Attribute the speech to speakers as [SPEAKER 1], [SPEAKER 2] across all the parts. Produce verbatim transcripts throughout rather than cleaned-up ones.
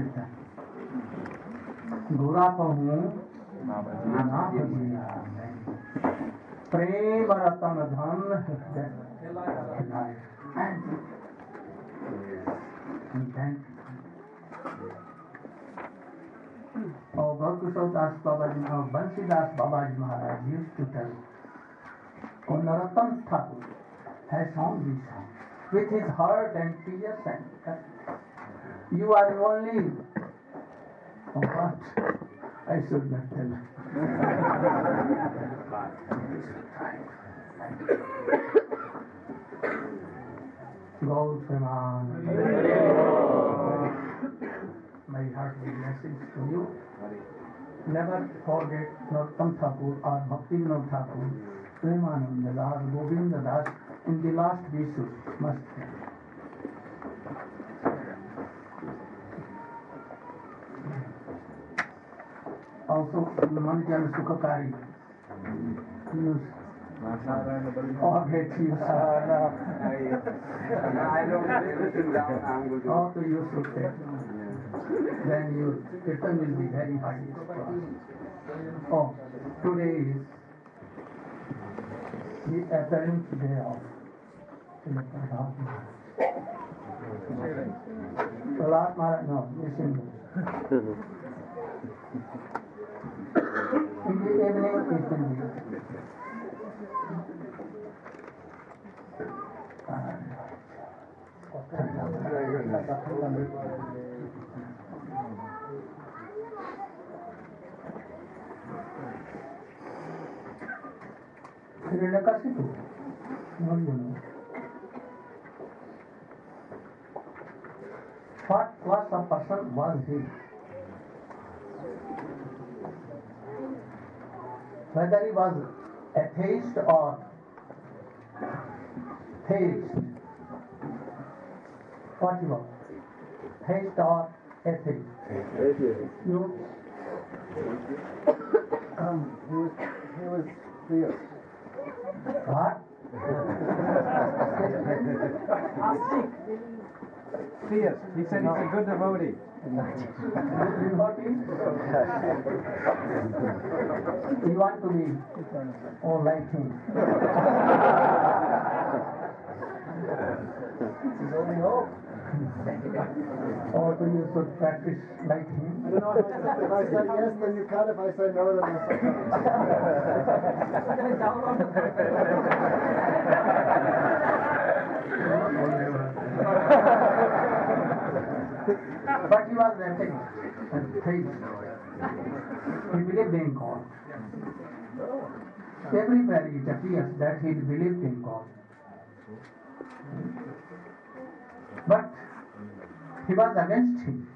[SPEAKER 1] kirtan. Gura pahu na pajiya. Prem ratan dhan and then oh Gaurkishore Das Babaji, oh Bansi Das Babaji Maharaj used to tell, oh Narottam Thakur has sung this song with his heart and tears and you are only oh what I should not tell. Gaur Preman, my heartfelt blessings to you. Never forget Narottam Thakur or Bhakti Vinod Thakur, Premananda Das, Govinda Das in the last Vishu must have. Also, Manijan Sukhakari. Use or get use.
[SPEAKER 2] I don't listen down.
[SPEAKER 1] Also, you should take. Then your kirtan will be very high. Oh, today is the apparent day of Prahlad Maharaj, no, listen. In the evening, it will be. Hiranyakashipu, no, you know. What class of person was he? Whether he was atheist or theist. What he was? Theist or atheist?
[SPEAKER 3] Atheist.
[SPEAKER 1] You?
[SPEAKER 3] Um, he was, he was theist.
[SPEAKER 1] What?
[SPEAKER 2] Theist. He said he's a good devotee.
[SPEAKER 1] Devotee? You want to be oh, like him.
[SPEAKER 3] It's his only hope.
[SPEAKER 1] Or do you should practice like him?
[SPEAKER 3] I don't know if I, said, if I said yes, then you cut. If I said no, then I said
[SPEAKER 1] But he was atheist and theist. He believed in God. Everywhere it appears that he believed in God. But he was against him.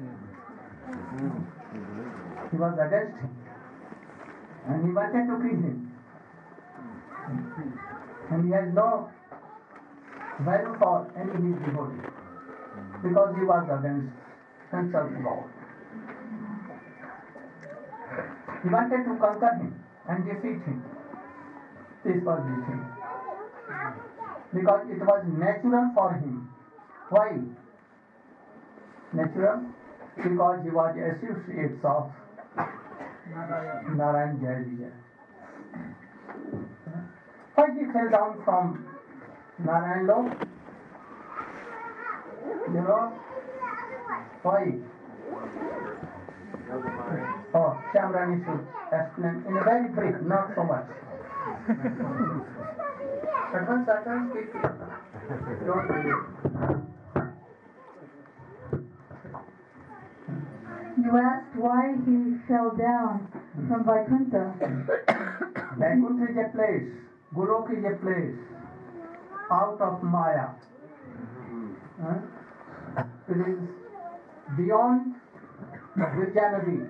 [SPEAKER 1] He was against him. And he wanted to kill him. And he had no value for any of his devotee. Because he was against himself God. He wanted to conquer him and defeat him. This was the thing. Because it was natural for him. Why? Natural? Because he was associates of Narayan Jai Vijay. Why he fell down from Narayan Lok? You know? Why? Oh, Shamrani should explain in a very brief, not so much. Advance, advance, quick. Don't read it.
[SPEAKER 4] You asked why he fell down from Vaikuntha.
[SPEAKER 1] Vaikuntha is a place, Golok is a place out of Maya. Huh? It is beyond the Virjanadi.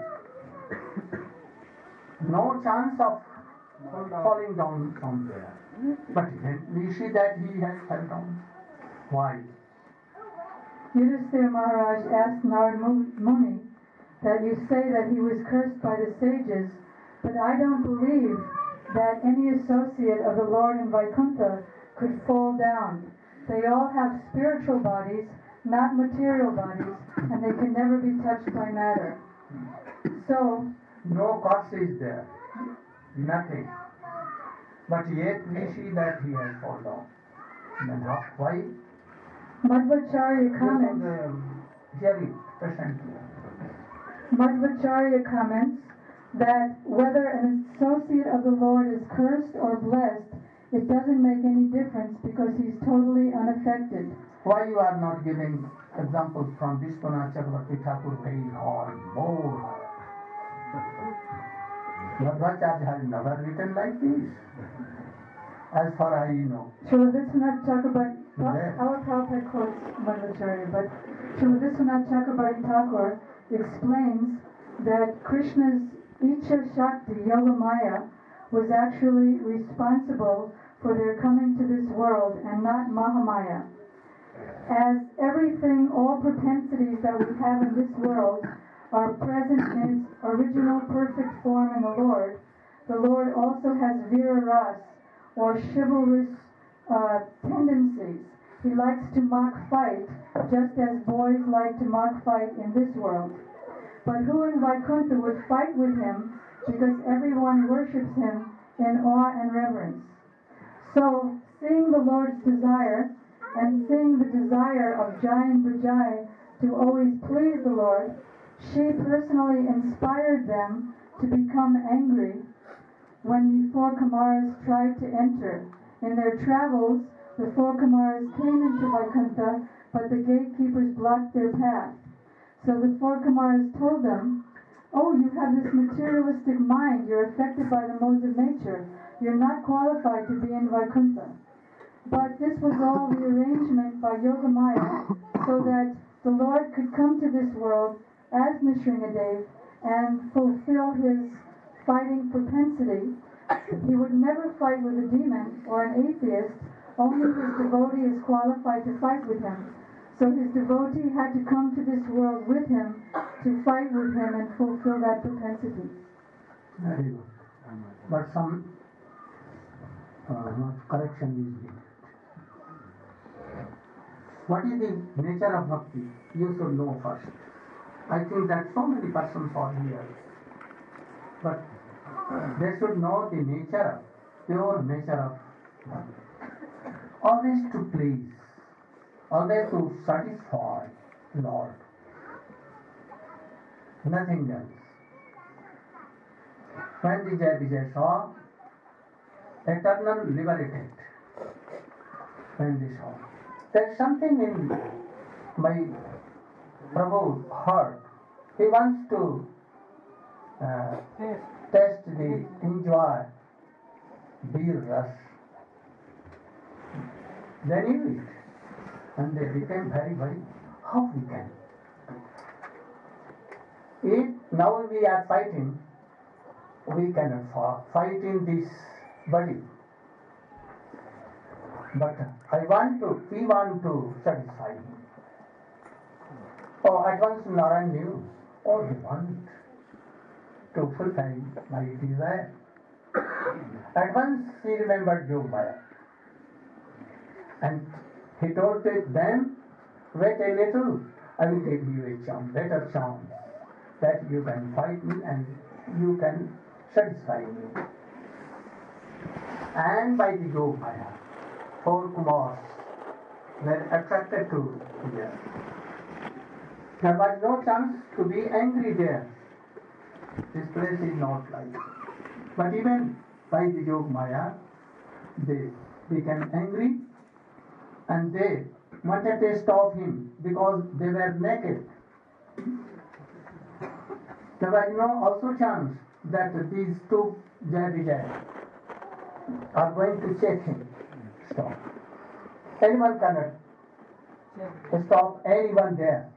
[SPEAKER 1] No chance of falling down from there. But then we see that he has fell down. Why?
[SPEAKER 4] Yudhisthira Maharaj asked Narad Muni that you say that he was cursed by the sages, but I don't believe that any associate of the Lord in Vaikuntha could fall down. They all have spiritual bodies not material bodies, and they can never be touched by matter. So,
[SPEAKER 1] no cause is there, nothing. But yet we see that he has fallen down. Then how, why?
[SPEAKER 4] Madhvacharya comments,
[SPEAKER 1] Hear it presently.
[SPEAKER 4] Madhvacharya comments that whether an associate of the Lord is cursed or blessed, it doesn't make any difference because he's totally unaffected.
[SPEAKER 1] Why you are not giving examples from Vishwanath Chakravarti Thakur very hard, more? Madhvacharya has never written like this, as far as I know.
[SPEAKER 4] Srila Vishwanath Chakrabarti,
[SPEAKER 1] Yes.
[SPEAKER 4] our Prabhupada quotes Madhvacharya, but Srila Vishwanath Chakrabarti Thakur explains that Krishna's Icha Shakti, Yoga Maya, was actually responsible for their coming to this world and not Mahamaya. As everything, all propensities that we have in this world are present in its original perfect form in the Lord, the Lord also has Vira Ras, or chivalrous uh, tendencies. He likes to mock fight, just as boys like to mock fight in this world. But who in Vaikuntha would fight with him because everyone worships him in awe and reverence? So, seeing the Lord's desire and seeing the desire of Jai and Vijay to always please the Lord, she personally inspired them to become angry when the four Kumaras tried to enter. In their travels, the four Kumaras came into Vaikuntha, but the gatekeepers blocked their path. So the four Kumaras told them, "Oh, you have this materialistic mind, you're affected by the modes of nature. You're not qualified to be in Vaikuntha." But this was all the arrangement by Yogamaya, so that the Lord could come to this world as Nrsingadev and fulfill his fighting propensity. He would never fight with a demon or an atheist, only his devotee is qualified to fight with him. So his devotee had to come to this world with him to fight with him and fulfill that propensity.
[SPEAKER 1] Very good. But some uh, correction is needed. What is the nature of bhakti? You should know first. I think that so many persons are here, but they should know the nature, pure nature of bhakti. Always to please, always to satisfy Lord, nothing else. When Vijay Vijay saw eternal liberated, when they saw, there's something in my Prabhu's heart. He wants to uh, test the enjoy beer rush. They knew it, and they became very, very. How we can? If now we are fighting, we cannot fight in this body. But I want to, we want to satisfy him. Oh, at once Narayan knew, oh, we want to fulfill my desire. At once he remembered Yogamaya. And he told them, wait a little, I will give you a chance, better chance, that you can fight me and you can satisfy me. And by the Yogamaya, four Kumars were attracted to here. There was no chance to be angry there. This place is not like. But even by the Yogamaya, they became angry and they wanted to stop him because they were naked. There was no also chance that these two Jai Vijay are going to check him. Stop. Anyone cannot stop anyone there.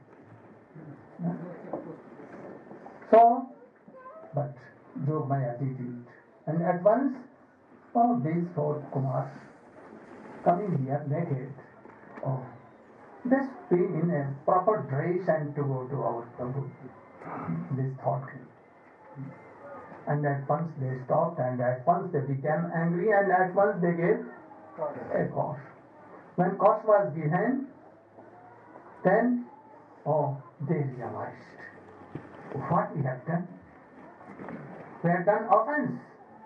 [SPEAKER 1] So, but Yogamaya did it. And at once, all these four Kumars coming here naked, oh, let's be in a proper dress and to go to our Prabhu. This thought came. And at once they stopped, and at once they became angry, and at once they gave a course. When course was given, Then, oh, they realized what we have done. We have done offense.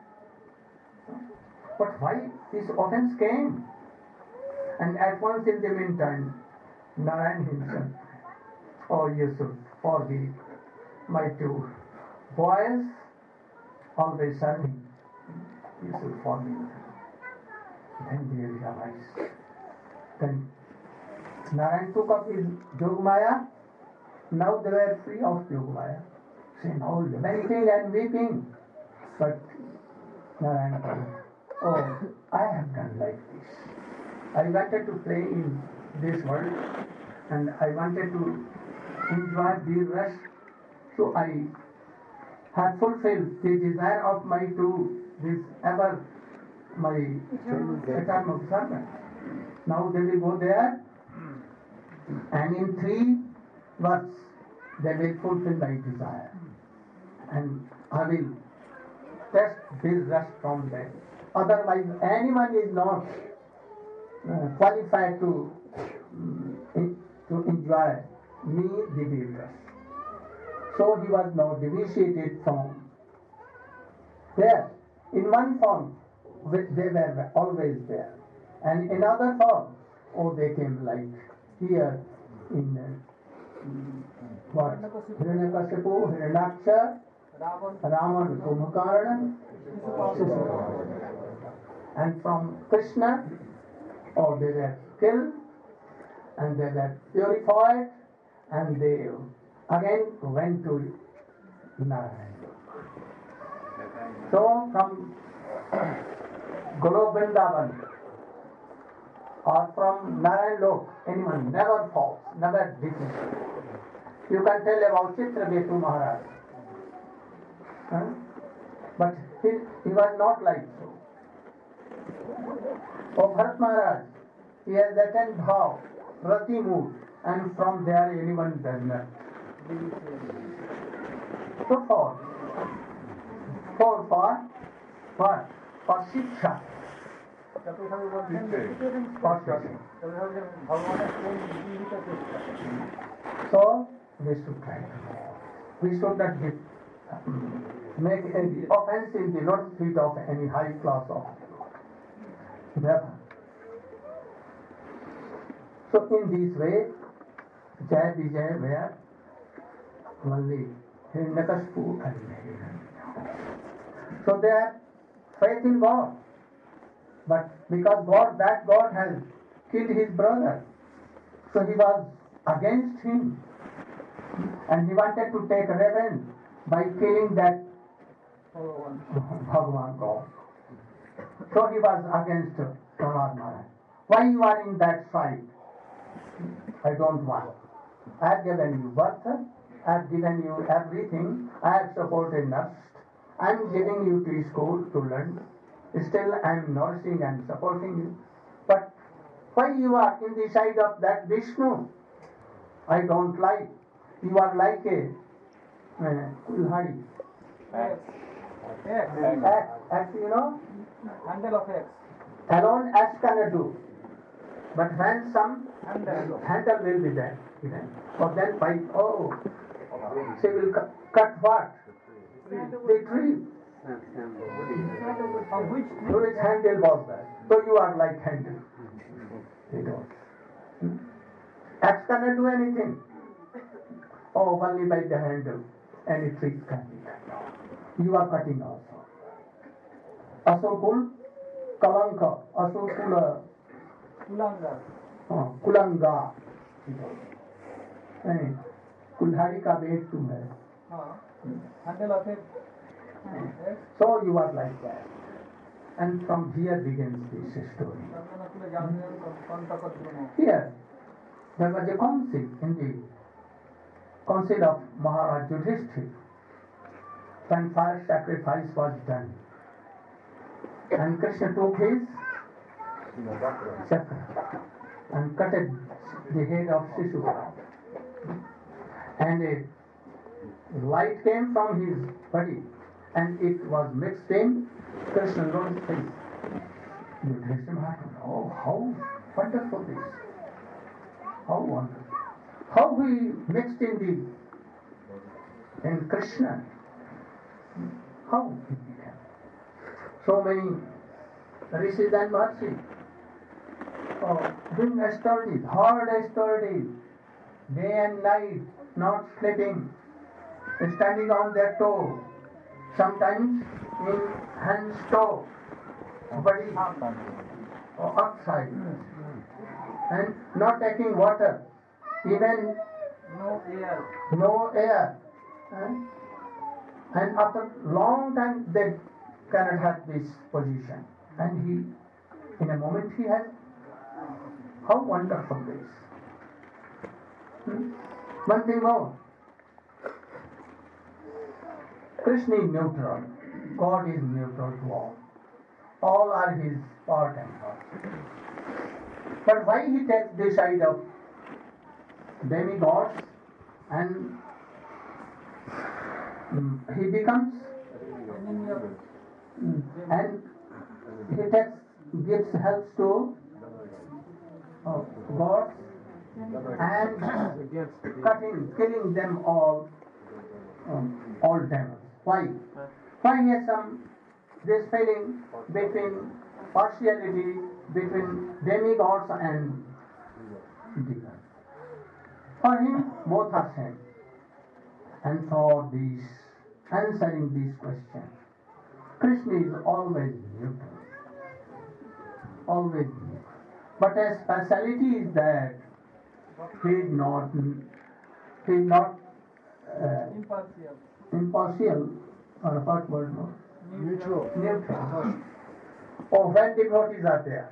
[SPEAKER 1] But why this offense came? And at once in the meantime, Narayan himself, oh, you should forgive my two boys, always serving. You should forgive them. Then they realized. Then Narayan took up his Yogamaya. Now they were free of Yogamaya. Say, now lamenting and weeping. But Narayan told, oh, I have done like this. I wanted to play in this world and I wanted to enjoy the rest. So I have fulfilled the desire of my two, this ever, my eternal servant. Now they will go there and in three words they will fulfill my desire. And I will test this rest from them. Otherwise, anyone is not uh, qualified to, um, to enjoy me, the builder. So he was now deviated from there. In one form, they were always there. And in other form, oh, they came like here in uh, what? Hiranyakashipu, Hiranyaksha, Raman, Kumbhakarna, and from Krishna, oh, they were killed and they were purified and they again went to Narayan. So from Golok Vrindavan or from Narayan Lok, anyone never falls, never defeats. You can tell about Chitraketu Maharaj. Huh? But he, he was not like so. Oh, Bharat Maharaj, he has attained bhav, rati mood, and from there anyone does not. So for, for, for, what? For Shiksha. For Shiksha. So, we should try. We should not give, make any offense in the lotus feet of any high class of never. So in this way, Jai Vijay were only Hiranyakashipu and Hiranyakashipu. So they have faith in God. But because God, that God has killed his brother, so he was against him. And he wanted to take revenge by killing that Bhagavan God. So he was against Prahlad Maharaj. Why you are in that side? I don't want. I have given you birth, I have given you everything, I have supported, nursed, I am giving you to school to learn. Still I am nourishing and supporting you. But why you are in the side of that Vishnu? I don't like. You are like a uh, Kulhari.
[SPEAKER 2] X. X.
[SPEAKER 1] X, X, you know?
[SPEAKER 2] Handle of X.
[SPEAKER 1] Alone X cannot do. But when some
[SPEAKER 2] Handle.
[SPEAKER 1] handle will be there. For then fight, oh, she will cu- cut what? The tree.
[SPEAKER 2] From which
[SPEAKER 1] So which handle was that? So you are like handle. They don't. Hmm? X cannot do anything. Oh, only by the handle. Any tree can be cut. You are cutting also. Asurkul, Kalanka, Asurkula,
[SPEAKER 2] Kulanga.
[SPEAKER 1] हाँ, कुलंगा नहीं कुल्हाड़ी का wait तुम है
[SPEAKER 2] Handle of X.
[SPEAKER 1] so you are like that and from here begins this story. Here there was a council in the council of Maharaj Yudhishthira when fire sacrifice was done and Krishna took his chakra and cut it, the head of Shishupala. And a light came from his body and it was mixed in Krishna's face. Yudhishthira Maharaj, oh, how wonderful this! How wonderful! how he mixed in the in Krishna, how he became. So many rishis and Maharshis, oh, doing studies, hard studies, day and night, not sleeping, standing on their toe, sometimes in hand toe, body or outside, and not taking water, even
[SPEAKER 2] No air.
[SPEAKER 1] no air. And, and after long time they cannot have this position. And he, in a moment he has, how wonderful this. Hmm? One thing more. Krishna is neutral. God is neutral to all. All are his part and parcel. But why he takes this side of demigods and mm, he becomes
[SPEAKER 2] Enemy of
[SPEAKER 1] mm, and he takes gives helps to uh, gods and cutting, killing them all, um, all demons. Why? Why he has some this feeling between partiality between demigods and demons. For him, both are same. And for these answering these questions, Krishna is always neutral. Always neutral. But a speciality is that he is not he is not uh,
[SPEAKER 2] impartial.
[SPEAKER 1] impartial or what word more?
[SPEAKER 3] Neutral.
[SPEAKER 1] Neutral. Or when devotees are there.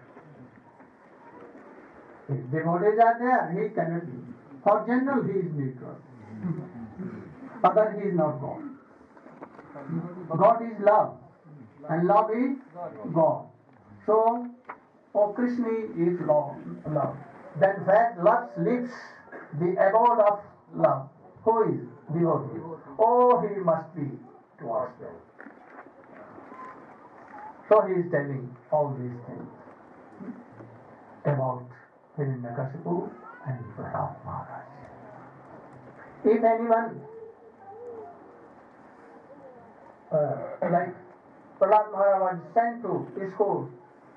[SPEAKER 1] If devotees are there, he cannot be. For general, he is neutral. Other, he is not God. God is love, and love is God. So, oh, Krishna is love. love. Then where love lives, the abode of love, who is devotee? Oh, he must be towards them. So he is telling all these things about Hiranyakashipu and Prahlad Maharaj. If anyone uh, like Prahlad Maharaj was sent to school,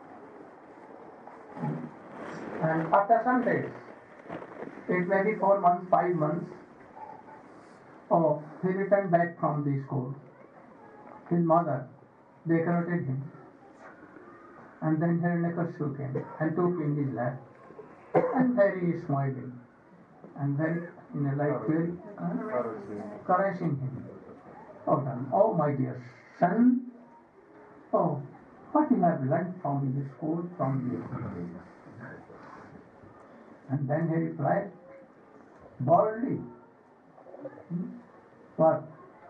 [SPEAKER 1] and after some days, it may be four months, five months, oh, he returned back from the school. His mother decorated him, and then Hiranyakashipu came and took in his lap, and very smiling, and very, you know, like very uh, caressing him. Oh, done. Oh, my dear son, oh, what you have learned from the school, from the and then he replied, boldly, hmm? What?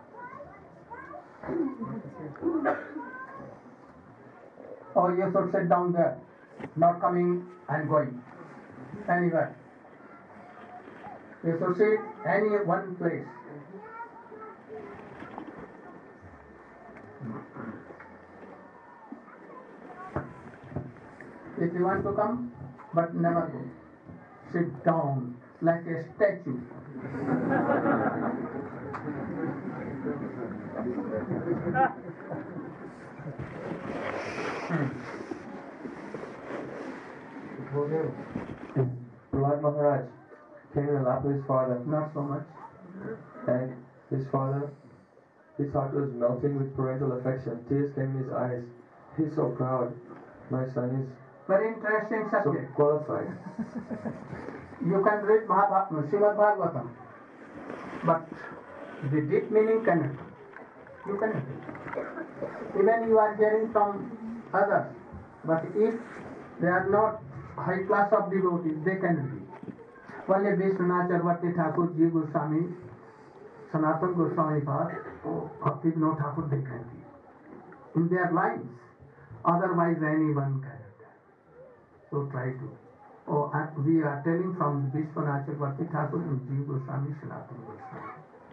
[SPEAKER 1] Oh, you should sit down there, not coming and going anywhere. You should sit any one place. If you want to come, but never go. Sit down like a statue.
[SPEAKER 5] Prahlad Maharaj came in the lap of his father,
[SPEAKER 1] Not so much.
[SPEAKER 5] and his father, his heart was melting with parental affection. Tears came in his eyes. He's so proud. My son is
[SPEAKER 1] Very interesting
[SPEAKER 5] so
[SPEAKER 1] subject.
[SPEAKER 5] qualified.
[SPEAKER 1] You can read Mahabharata, Srimad Bhagavatam, but the deep meaning cannot. You cannot read. Even you are hearing from others, but if they are not high class of devotees, they can read. Only Vishwanath Chakravarti Thakur Ji Goswami, Sanatana Goswami Pad, Bhakti Vinod Thakur, they can read. In their lines, otherwise anyone can. So try to. Oh, and we are telling from Vishwanath Chakravarti Thakur and Ji Goswami, Sanatana Goswami.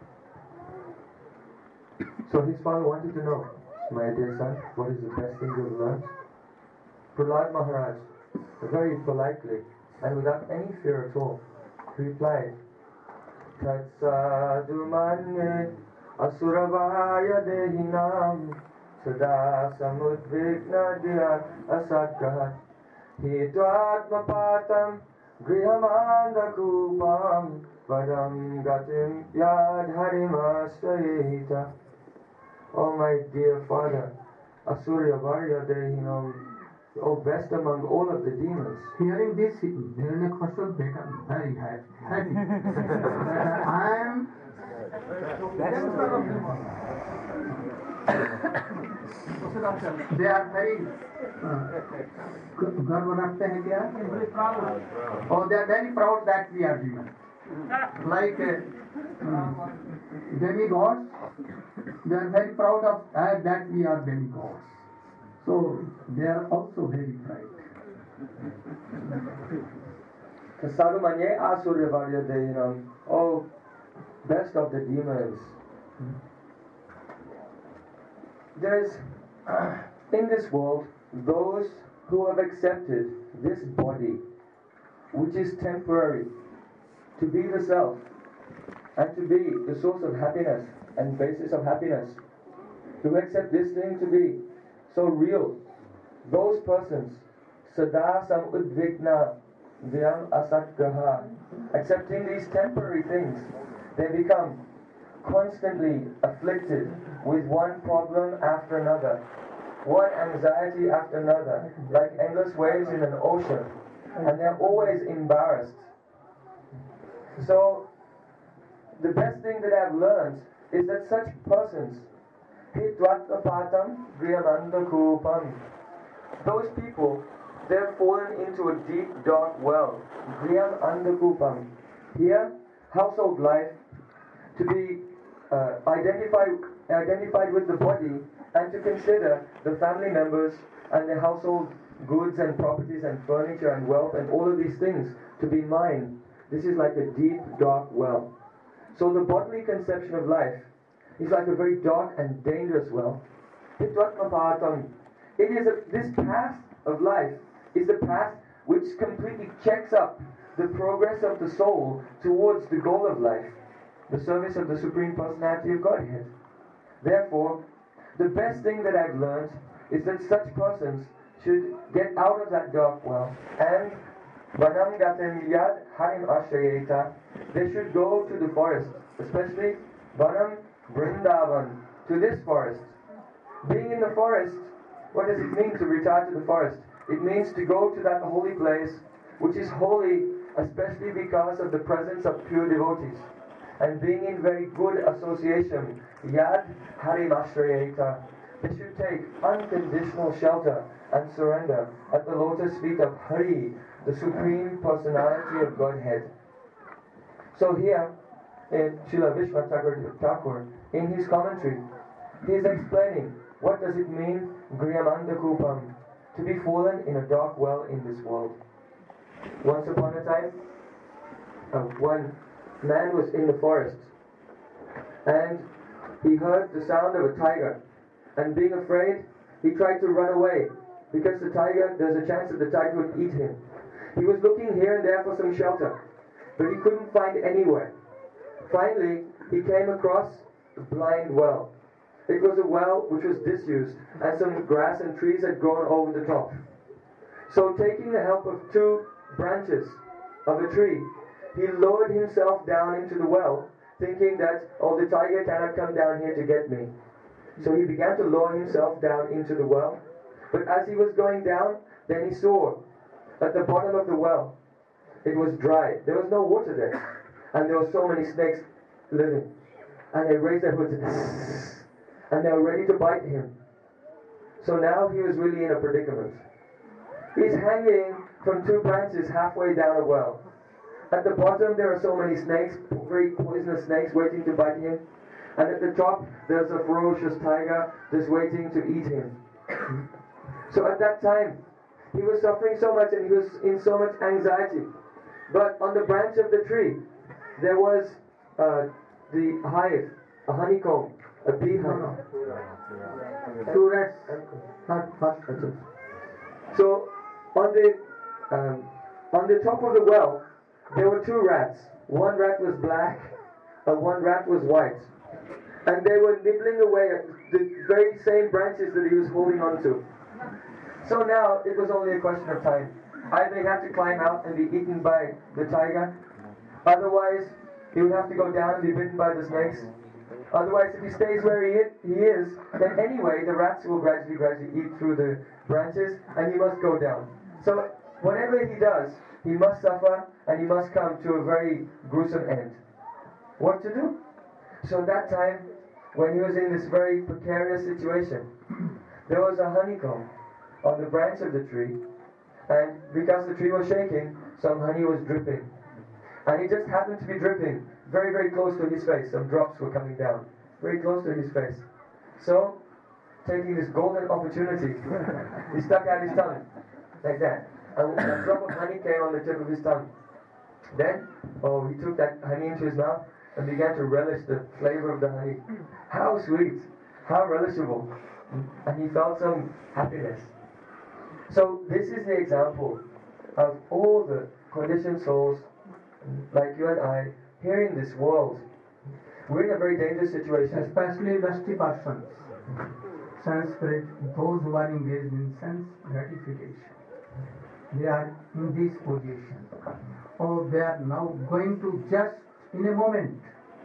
[SPEAKER 5] So his father wanted to know, my dear son, what is the best thing you've learned? Prahlad Maharaj, very politely and without any fear at all, replied, Tatsadumanye Asuravaya Dehinam Sada Samudvikna Diya Asatkahat Hitvatmapatam Grihamanda Kupam Vadam Gatim Yad Harimasayita. Oh my dear Father, Asurya Varya Dehinam, O best among all of the demons.
[SPEAKER 1] Hearing this, Hiranyakashipu became very happy. happy. That I am they are very गर्व रखते हैं क्या? Oh, they are very proud that we are demons. Like uh, demigods, they are very proud of uh, that we are demigods. So they are also very proud.
[SPEAKER 5] Sadumanye Asurya Varya Dehinam, O best of the demons. There is uh, in this world those who have accepted this body, which is temporary, to be the self and to be the source of happiness and basis of happiness, who accept this thing to be so real. Those persons, sada sam udvigna vyam asatgaha, accepting these temporary things, they become constantly afflicted with one problem after another, one anxiety after another, like endless waves in an ocean, and they're always embarrassed. So, the best thing that I've learned is that such persons, hitvatpatam griyananda kupam, those people, they're fallen into a deep dark well, griyananda kupam. Here, household life, to be uh, identified, identified with the body, and to consider the family members and the household goods and properties and furniture and wealth and all of these things to be mine. This is like a deep, dark well. So the bodily conception of life is like a very dark and dangerous well. It is a, this path of life is the path which completely checks up the progress of the soul towards the goal of life, the service of the Supreme Personality of Godhead. Therefore, the best thing that I've learned is that such persons should get out of that dark well and Vanam gatem yad harim ashrayeta, they should go to the forest, especially Vanam Vrindavan, to this forest. Being in the forest, what does it mean to retire to the forest? It means to go to that holy place, which is holy especially because of the presence of pure devotees. And being in very good association, yad harim ashrayeta, they should take unconditional shelter and surrender at the lotus feet of Hari, the Supreme Personality of Godhead. So here, in Srila Vishwanath Thakur, in his commentary, he is explaining what does it mean, Griyamanda Kupam, to be fallen in a dark well in this world. Once upon a time, uh, one man was in the forest, and he heard the sound of a tiger, and being afraid, he tried to run away, because the tiger, there's a chance that the tiger would eat him. He was looking here and there for some shelter, but he couldn't find anywhere. Finally, he came across a blind well. It was a well which was disused, and some grass and trees had grown over the top. So taking the help of two branches of a tree, he lowered himself down into the well, thinking that, oh, the tiger cannot come down here to get me. So he began to lower himself down into the well. But as he was going down, then he saw at the bottom of the well, it was dry. There was no water there. And there were so many snakes living. And they raised their hoods and they were ready to bite him. So now he was really in a predicament. He's hanging from two branches halfway down a well. At the bottom there are so many snakes, very poisonous snakes waiting to bite him. And at the top there's a ferocious tiger just waiting to eat him. So at that time, he was suffering so much and he was in so much anxiety. But on the branch of the tree, there was uh, the hive, a honeycomb, a beehive.
[SPEAKER 1] Two rats, not first.
[SPEAKER 5] So on the um, on the top of the well, there were two rats. One rat was black and one rat was white. And they were nibbling away at the very same branches that he was holding on to. So now it was only a question of time. Either he had to climb out and be eaten by the tiger, otherwise he would have to go down and be bitten by the snakes. Otherwise, if he stays where he is, he is, then anyway the rats will gradually, gradually eat through the branches and he must go down. So whatever he does, he must suffer and he must come to a very gruesome end. What to do? So at that time, when he was in this very precarious situation, there was a honeycomb on the branch of the tree, and because the tree was shaking, some honey was dripping. And it just happened to be dripping very, very close to his face. Some drops were coming down, very close to his face. So, taking this golden opportunity, he stuck out his tongue, like that. And a drop of honey came on the tip of his tongue. Then, oh, he took that honey into his mouth and began to relish the flavor of the honey. How sweet, how relishable. And he felt some happiness. So this is the example of all the conditioned souls like you and I here in this world. We're in a very dangerous situation.
[SPEAKER 1] Especially lusty persons, sense spirit, those who are engaged in sense gratification. They are in this position. Oh, they are now going to just in a moment.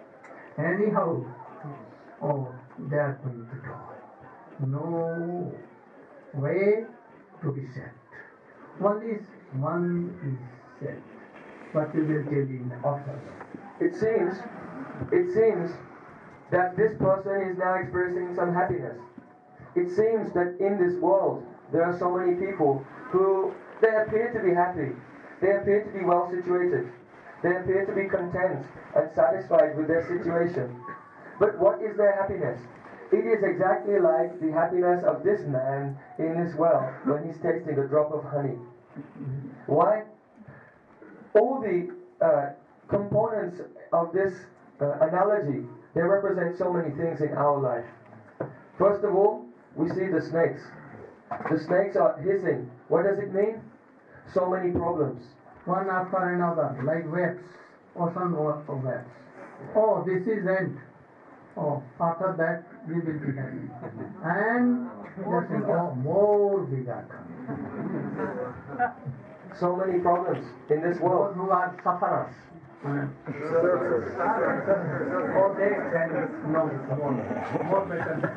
[SPEAKER 1] Anyhow, oh, they are going to die. No way to be set. One is one is set. But we will tell you after.
[SPEAKER 5] It seems, it seems that this person is now experiencing some happiness. It seems that in this world there are so many people who they appear to be happy. They appear to be well situated. They appear to be content and satisfied with their situation. But what is their happiness? It is exactly like the happiness of this man in this well when he's tasting a drop of honey. Why? All the uh, components of this uh, analogy, they represent so many things in our life. First of all, we see the snakes. The snakes are hissing. What does it mean? So many problems.
[SPEAKER 1] One after another, like webs, ocean of webs. Oh, this is end. Oh, after that we will be happy. And there's oh, more bigger coming.
[SPEAKER 5] So many problems in this
[SPEAKER 1] Those
[SPEAKER 5] world.
[SPEAKER 1] who are sufferers. Oh, they can no more, more better.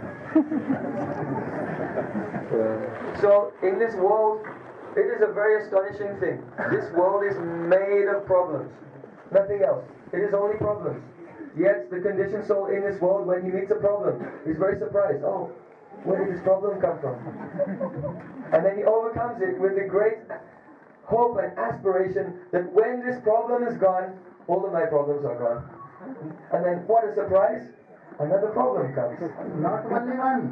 [SPEAKER 5] So in this world, it is a very astonishing thing. This world is made of problems. Nothing else. It is only problems. Yet the conditioned soul in this world, when he meets a problem, is very surprised. Oh, where did this problem come from? And then he overcomes it with a great hope and aspiration that when this problem is gone, all of my problems are gone. And then what a surprise! Another problem comes.
[SPEAKER 1] Not only one.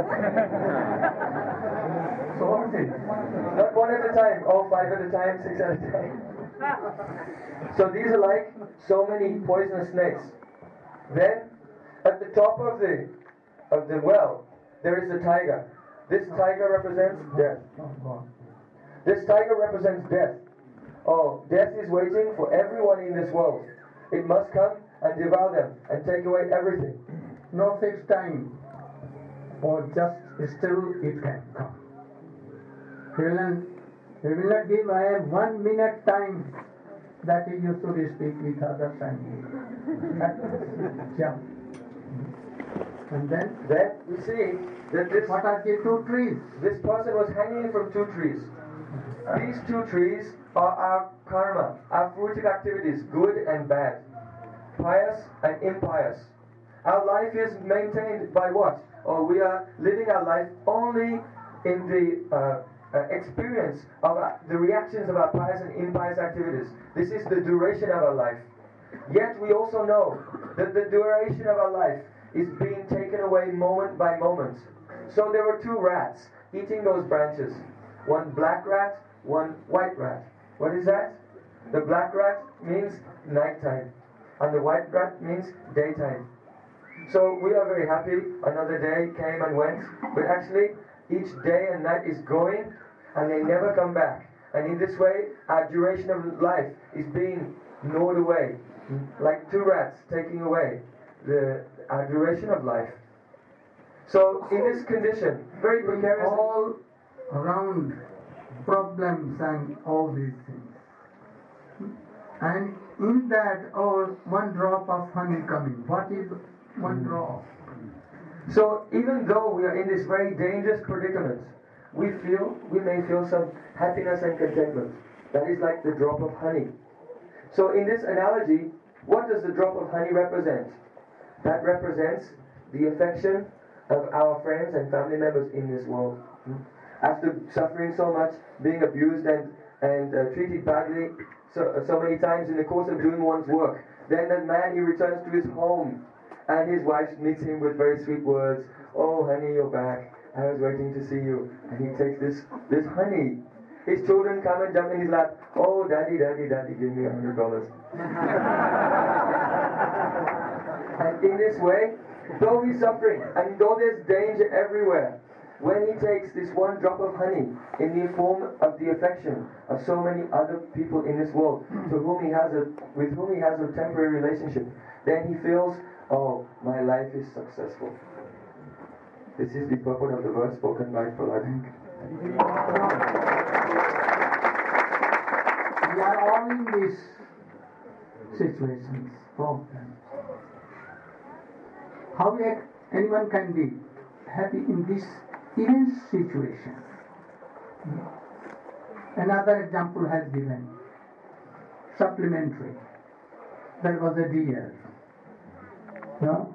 [SPEAKER 1] So what is it?
[SPEAKER 5] Not one at a time, oh, five at a time, six at a time. So these are like so many poisonous snakes. Then, at the top of the of the well, there is a tiger. This tiger represents death. This tiger represents death. Oh, death is waiting for everyone in this world. It must come and devour them and take away everything.
[SPEAKER 1] No fixed time. Or just still it can come. He will not, he will not give a one minute time that he used to speak with others and jump. And then,
[SPEAKER 5] Then we see that this
[SPEAKER 1] what are the two trees?
[SPEAKER 5] this person was hanging from two trees. These two trees are our karma, our fruitive activities, good and bad, pious and impious. Our life is maintained by what? Or we are living our life only in the uh, uh, experience of uh, the reactions of our pious and impious activities. This is the duration of our life. Yet we also know that the duration of our life is being taken away moment by moment. So there were two rats eating those branches. One black rat, one white rat. What is that? The black rat means nighttime, and the white rat means daytime. So we are very happy. Another day came and went, but actually each day and night is going, and they never come back. And in this way, our duration of life is being gnawed away. like two rats taking away the our duration of life. So in this condition, very precarious.
[SPEAKER 1] All around problems and all these things. And in that, oh, one drop of honey coming. What is one drop?
[SPEAKER 5] So even though we are in this very dangerous predicament, we feel, we may feel some happiness and contentment. That is like the drop of honey. So in this analogy, what does the drop of honey represent? That represents the affection of our friends and family members in this world. After suffering so much, being abused and, and uh, treated badly so, uh, so many times in the course of doing one's work, then that man, he returns to his home and his wife meets him with very sweet words. Oh honey, you're back. I was waiting to see you. And he takes this, this honey. His children come and jump in his lap. Oh daddy, daddy, daddy, give me a hundred dollars. And in this way, though he's suffering and though there's danger everywhere, when he takes this one drop of honey in the form of the affection of so many other people in this world to whom he has a, with whom he has a temporary relationship, then he feels, oh, my life is successful. This is the purport of the verse spoken by Prahlad.
[SPEAKER 1] We are all in these situations, problems. How we- anyone can be happy in this even situation? Another example has given, supplementary. There was a deer. No?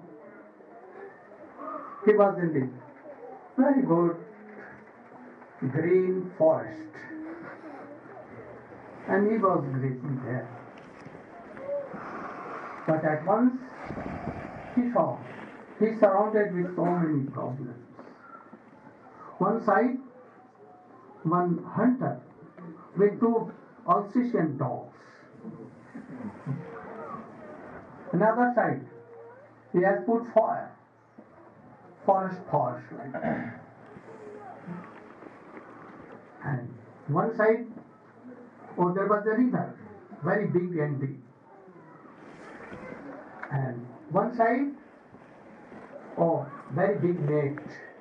[SPEAKER 1] He was in the very good green forest. And he was grazing there. But at once he saw he is surrounded with so many problems. One side, one hunter with two Alsatian dogs. Another side, he has put fire, forest fires like that. And one side, oh, there was a river, very big and deep. And one side, oh, very big net.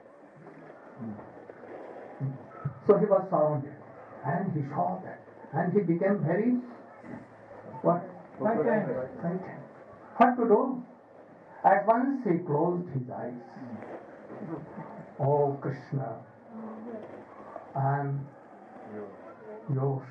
[SPEAKER 1] So he was surrounded, and he saw that, and he became very, what? Frightened. Frightened. What to do? At once he closed his eyes. Oh Krishna, I am yours.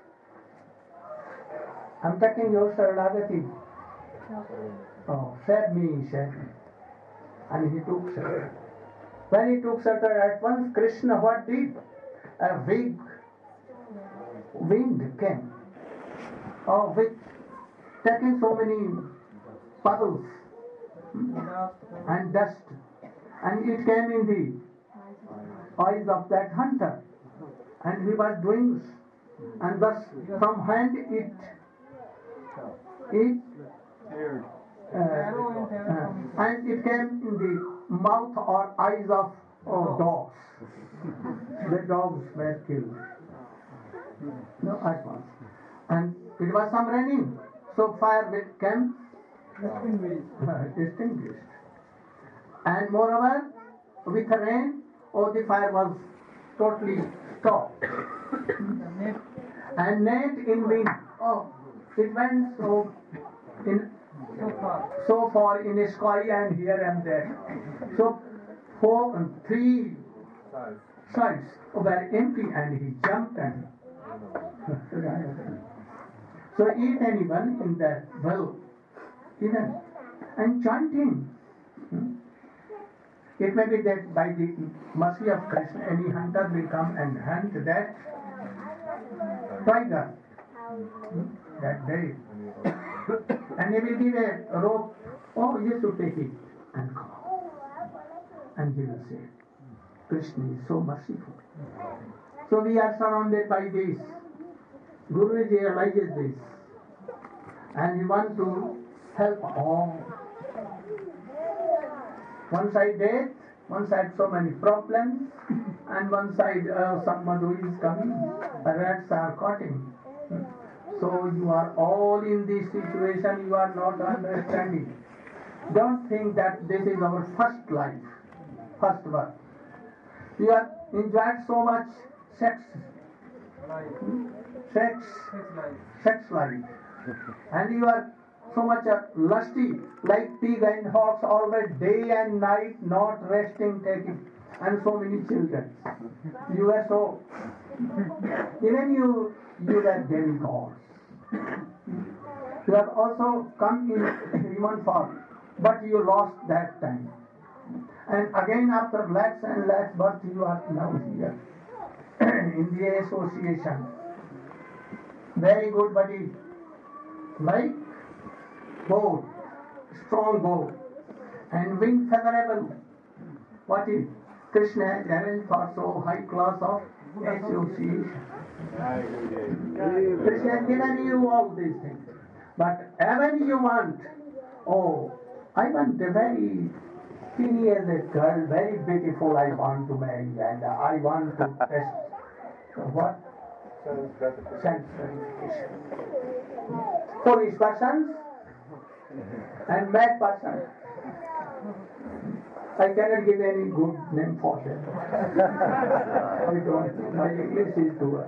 [SPEAKER 1] I'm taking your Saranagati. Oh, save me, save me. And he took shelter. When he took shelter, at once Krishna what did? A big wind came. Oh, with taking so many puddles and dust. And it came in the eyes of that hunter. And he was doing this. And thus from hand it it uh, uh, and it came in the mouth or eyes of oh, dogs. The dogs were killed. No, at once. And it was some raining. So fire came extinguished. And moreover, with the rain, oh, the fire was totally stopped. And net in wind, oh, it went so in
[SPEAKER 2] So far.
[SPEAKER 1] so far in the sky and here and there. So four and three sides were empty and he jumped and so if anyone in that well, even and chanting, it may be that by the mercy of Krishna, any hunter will come and hunt that tiger that day. And he will give a rope, oh, you should take it and come out. And he will say, Krishna is so merciful. So we are surrounded by this. Guruji realizes this. And he wants to help all. One side death, one side so many problems, and one side uh, some madhu is coming, rats are cutting. So you are all in this situation, you are not understanding. Don't think that this is our first life, first birth. You have enjoyed so much sex, sex, sex life, and you are so much uh, lusty, like pig and hogs, always day and night, not resting, taking, and so many children. You are so, even you, you were demigods. You have also come in human form, but you lost that time. And again after lakhs and lakhs birth, you are now here in the association. Very good, buddy. Like bow, strong bow, and wing favorable. What is Krishna has arranged for so high class of association. Krishna has given you all these things. But ever you want, oh, I want a very teeny as a girl, very beautiful, I want to marry, and I want to test what? Sense gratification. Foolish persons and mad persons. I cannot give any good name for them. I don't. My English is poor.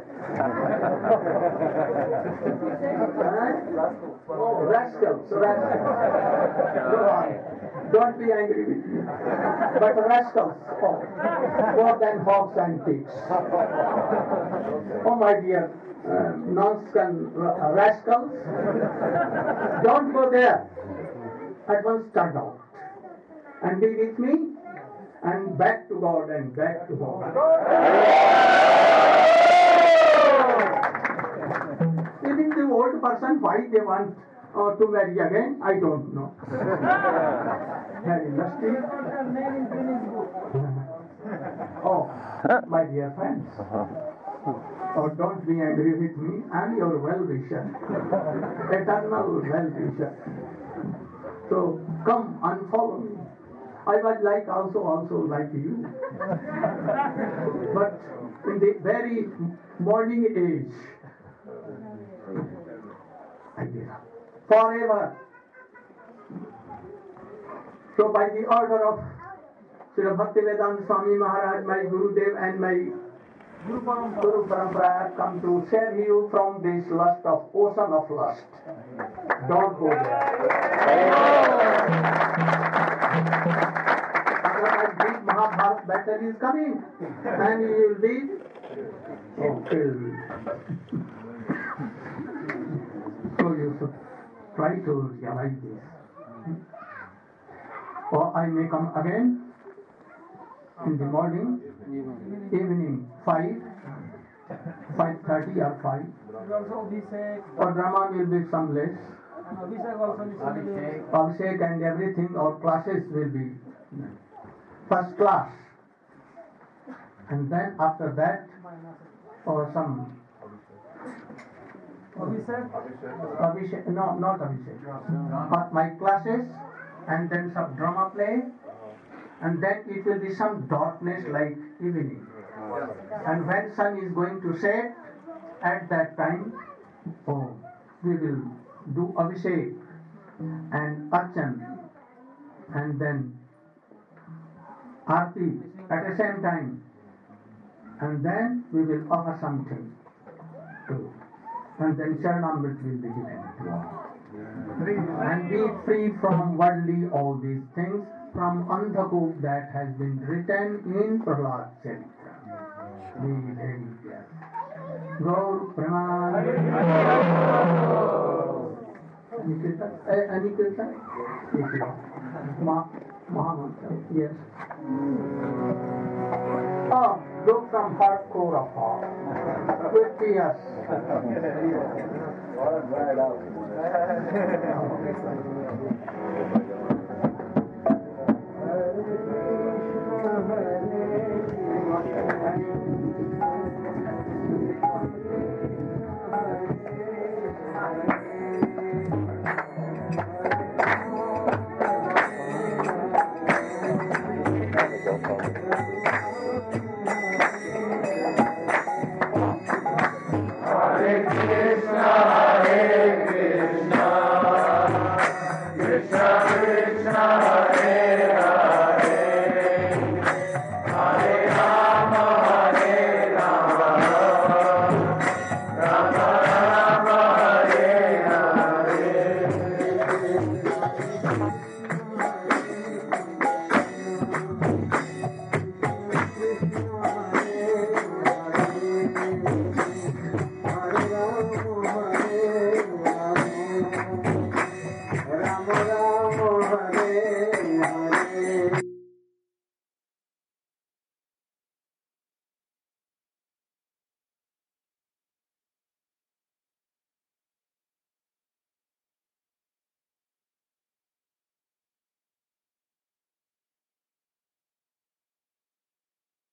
[SPEAKER 1] Oh, rascals, rascals. Go on. Don't be angry with me. But rascals, oh, more than hogs and pigs. Oh, my dear uh, non-scan uh, rascals, don't go there. At once turn out. And be with me, and back to God, and back to God. Even the old person, why they want uh, to marry again, I don't know. Very lusty. Oh, my dear friends. Oh, don't be angry with me. I'm your well-wisher. Eternal well-wisher. So, come and follow me. I was like also, also like you. But in the very morning age, I gave up. Forever. So by the order of Srila Bhaktivedanta Swami Maharaj, my Gurudev and my Guru Parampara, I have come to save you from this lust of ocean of lust. Don't go there. Otherwise, big Mahabharata battle is coming, and you will be oh, killed. So you should try to realize this. Or I may come again in the morning, evening five, five thirty or five. Or drama will be some less. Abhishek and everything, or classes will be first class. And then after that, or some Abhishek, no, not Abhishek. But my classes, and then some drama play, and then it will be some darkness like evening. And when sun is going to set, at that time, oh, we will do Abhishek and Archan, and then Aarti at the same time, and then we will offer something too. And then Charanamrit will be given to all. And be free from worldly all these things, from Andhakuk that has been written in Prahlad Charitra. Be very careful. Gaur Praman. Any kirtan? Eh, any kirtan? Ma, Mahamantra, yes. Oh, look from hardcore of heart. With tears.